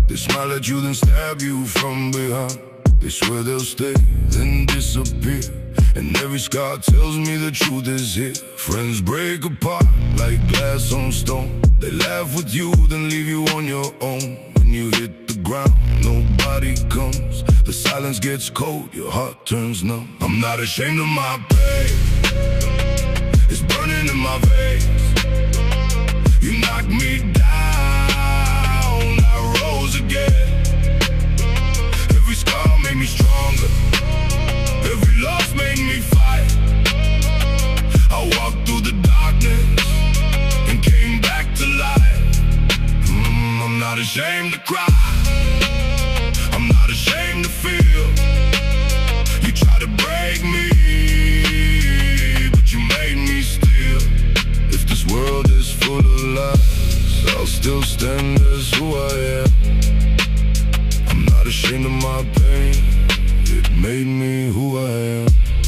They smile at you, then stab you from behind. They swear they'll stay, then disappear. And every scar tells me the truth is here. Friends break apart like glass on stone. They laugh with you, then leave you on your own. When you hit the ground, nobody comes. The silence gets cold, your heart turns numb. I'm not ashamed of my pain. It's burning in my veins. You knocked me down, I rose again. Every scar made me stronger. Every loss made me fight. I walked through the darkness and came back to life. I'm not ashamed to cry. I'm not ashamed to feel. You tried to break me, but you made me still. If this world is full of lies, I'll still stand as who I am. I'm not ashamed of my pain. It made me who I am.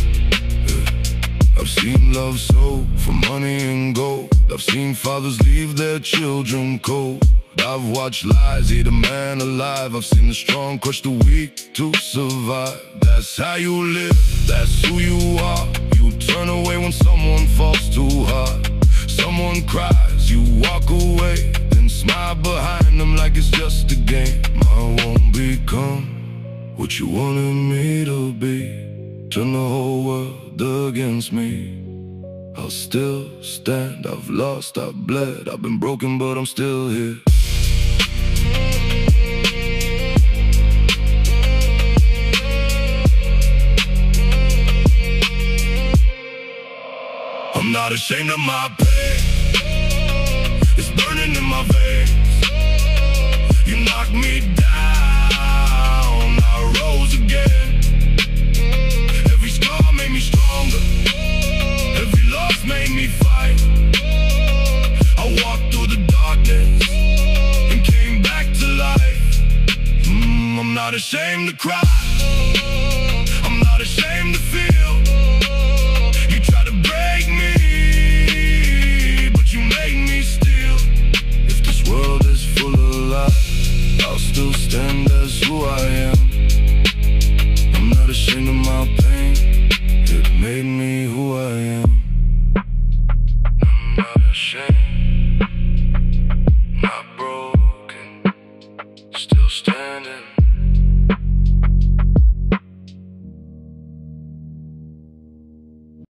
I've seen love sold for money and gold. I've seen fathers leave their children cold. I've watched lies eat a man alive. I've seen the strong crush the weak to survive. That's how you live, that's who you are. You turn away when someone falls too hard. Someone cries, you walk away, then smile behind them like it's just a game. I won't become what you wanted me to be. Turn the whole world against me. I'll still stand. I've lost, I've bled, I've been broken, but I'm still here. I'm not ashamed of my pain. It's burning in my veins. You knocked me down, I rose again. Every scar made me stronger. Every loss made me fight. I walked through the darkness and came back to life. I'm not ashamed to cry. I'm not ashamed to feel. You tried to break me, but you made me still. If this world is full of lies, I'll still stand as who I am. I'm not ashamed of my pain. It made me who I am. I'm not ashamed, not broken, still standing.